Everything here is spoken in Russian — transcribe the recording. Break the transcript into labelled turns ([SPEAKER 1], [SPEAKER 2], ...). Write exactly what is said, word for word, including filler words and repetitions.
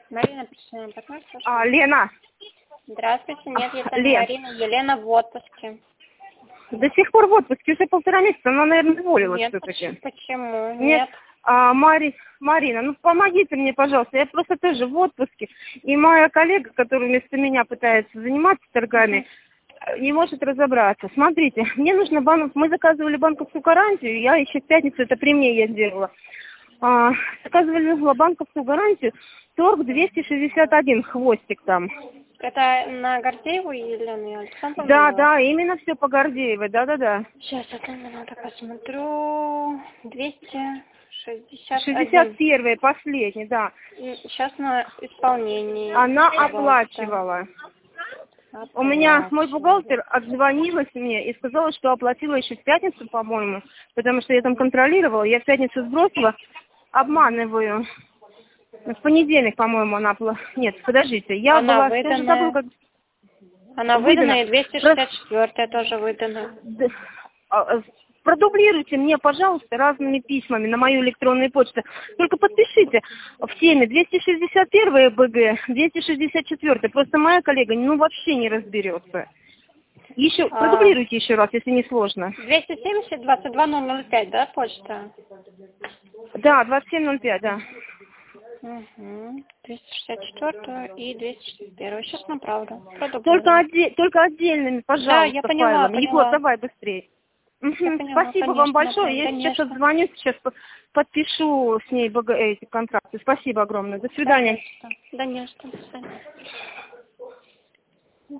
[SPEAKER 1] Марина, причина партнер,
[SPEAKER 2] А, Лена.
[SPEAKER 1] Здравствуйте, нет, это не
[SPEAKER 2] Лен.
[SPEAKER 1] Марина, Елена в отпуске.
[SPEAKER 2] До сих пор в отпуске, уже полтора месяца, она, наверное, уволилась
[SPEAKER 1] Нет,
[SPEAKER 2] все-таки.
[SPEAKER 1] почему? Нет.
[SPEAKER 2] Нет. А, Мари... Марина, ну помогите мне, пожалуйста, я просто тоже в отпуске, и моя коллега, которая вместо меня пытается заниматься торгами, uh-huh. не может разобраться. Смотрите, мне нужно банк, мы заказывали банковскую гарантию, я еще в пятницу, это при мне я сделала, а, заказывали банковскую гарантию, торг двести шестьдесят один, хвостик там.
[SPEAKER 1] Это на Гордееву или на Александровну?
[SPEAKER 2] Да, да, именно все по Гордеевой, да-да-да.
[SPEAKER 1] Сейчас, одну минуту посмотрю. двести шестьдесят один.
[SPEAKER 2] шестьдесят первый, последний, да.
[SPEAKER 1] Сейчас на исполнении.
[SPEAKER 2] Она
[SPEAKER 1] пожалуйста.
[SPEAKER 2] оплачивала.
[SPEAKER 1] Оплачивала.
[SPEAKER 2] У меня мой бухгалтер отзвонилась мне и сказала, что оплатила еще в пятницу, по-моему, потому что я там контролировала, я в пятницу сбросила, обманываю. В понедельник, по-моему, она была... Нет, подождите, я
[SPEAKER 1] она
[SPEAKER 2] была...
[SPEAKER 1] Выданная.
[SPEAKER 2] Тоже забыла, как...
[SPEAKER 1] Она выдана, и двести шестьдесят четыре тоже выдана.
[SPEAKER 2] Продублируйте мне, пожалуйста, разными письмами на мою электронную почту. Только подпишите в теме двести шестьдесят один БГ, двести шестьдесят четыре. Просто моя коллега, ну, вообще не разберется. Еще,
[SPEAKER 1] а...
[SPEAKER 2] продублируйте еще раз, если не сложно.
[SPEAKER 1] двести семьдесят двадцать два ноль ноль пять, да, почта?
[SPEAKER 2] Да, двадцать семь ноль пять, да.
[SPEAKER 1] Угу. двести шестьдесят четыре и двести шестьдесят один. Сейчас направлю.
[SPEAKER 2] Только, отде... Только отдельными, пожалуйста,
[SPEAKER 1] да, я поняла,
[SPEAKER 2] файлами.
[SPEAKER 1] поняла.
[SPEAKER 2] Егор, давай быстрее. Угу.
[SPEAKER 1] Поняла,
[SPEAKER 2] Спасибо
[SPEAKER 1] конечно,
[SPEAKER 2] вам большое. Я
[SPEAKER 1] конечно.
[SPEAKER 2] сейчас отзвоню, сейчас подпишу с ней эти контракты. Спасибо огромное. До свидания.
[SPEAKER 1] Да, не что. До свидания.